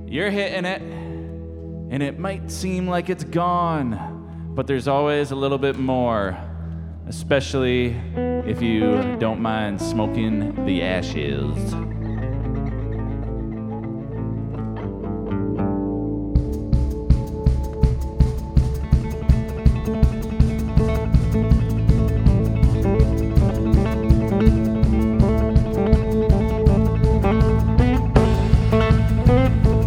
You're hitting it, and it might seem like it's gone, but there's always a little bit more, especially if you don't mind smoking the ashes.